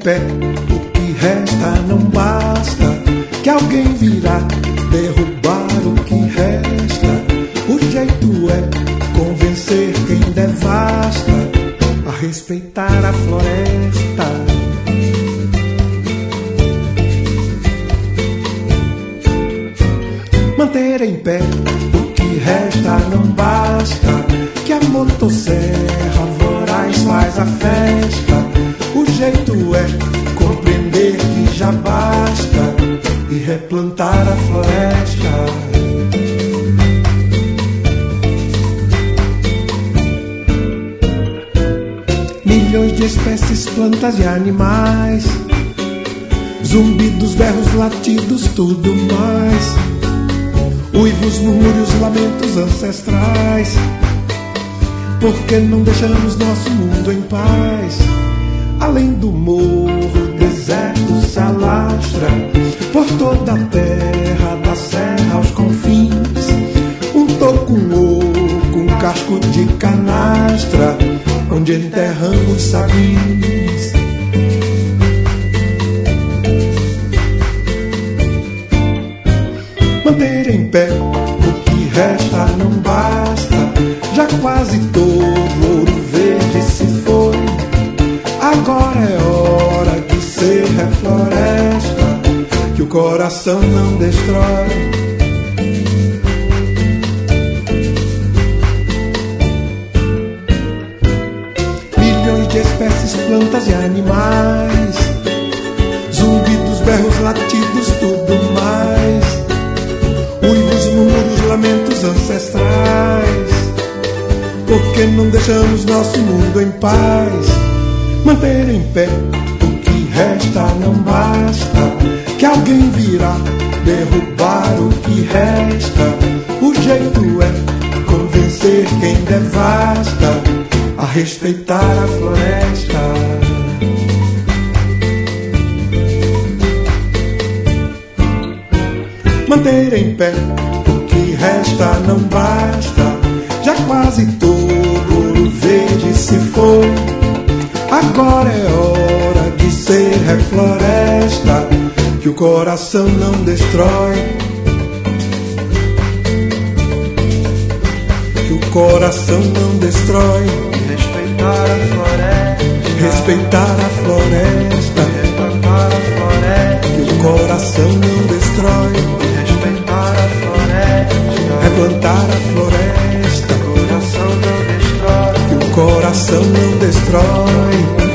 pé, o que resta não basta, que alguém virá derrubar o que resta. O jeito é convencer quem devasta a respeitar a floresta. Manter em pé o que resta não basta, que a motosserra voraz faz a festa. O jeito é compreender que já basta e replantar a floresta. Milhões de espécies, plantas e animais, zumbidos, berros, latidos, tudo mais, uivos, murmúrios, lamentos ancestrais. Por que não deixamos nosso mundo em paz? Além do morro, o deserto se alastra por toda a terra, da serra aos confins. Um toco, um oco, um casco de canastra, onde enterramos sabins. Manter em pé o que resta não basta, já quase todo ouro verde se foi. Agora é hora de ser refloresta, que o coração não destrói. Milhões de espécies, plantas e animais, zumbidos, berros, latidos, tudo mais, uivos, murmúrios, lamentos ancestrais. Por que não deixamos nosso mundo em paz? Manter em pé o que resta não basta, que alguém virá derrubar o que resta. O jeito é convencer quem devasta a respeitar a floresta. Manter em pé o que resta não basta, já quase todo ouro verde se foi. Agora é hora de ser refloresta, que o coração não destrói. Que o coração não destrói. Respeitar a floresta. Respeitar a floresta. Replantar a floresta. Que o coração não destrói. Respeitar a floresta. Replantar a floresta. O coração não destrói. Que o coração não destrói.